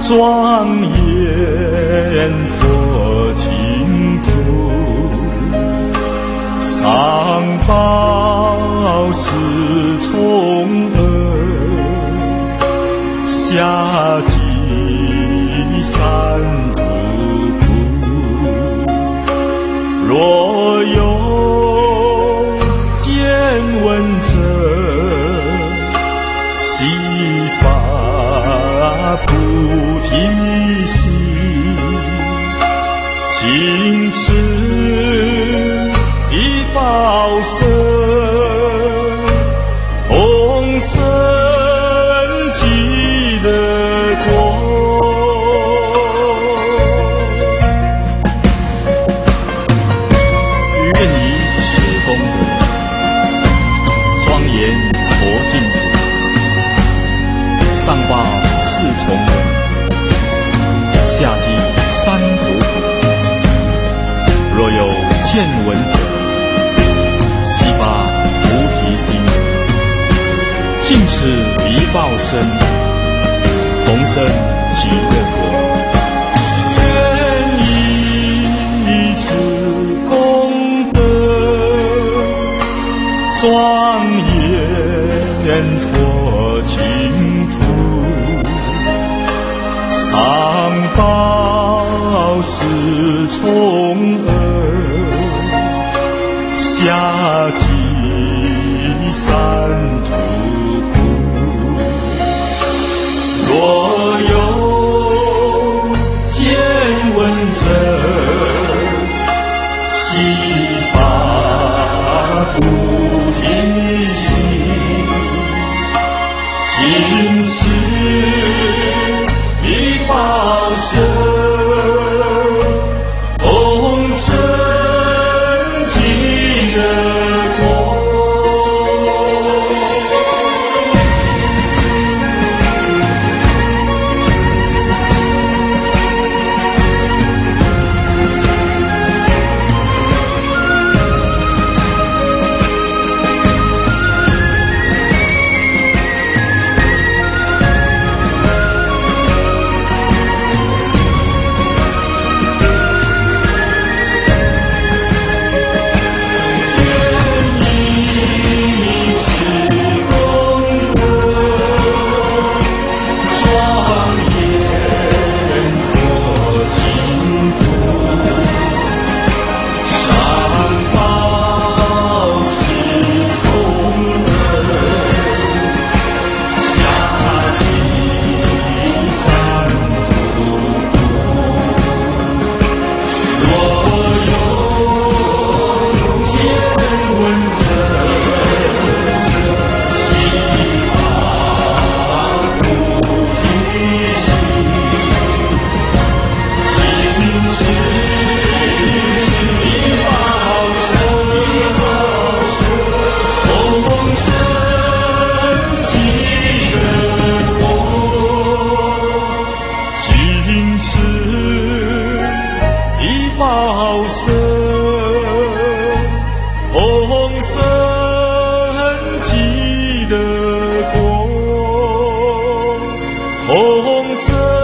庄严佛净土，上报四重恩，下济三途苦。若有见闻者，悉发菩提心，尽此一报身，同生极乐国。愿以此功德，庄严佛净土，上报四重恩，下济三途苦。若有见闻者，悉发菩提心，尽此一报身，同生极乐国。愿以此功德，庄严佛净土，上报四重恩，下济三途苦。若有见闻者，悉发菩提心，尽此一报身，同生极乐国。报身，同生极乐国，同生。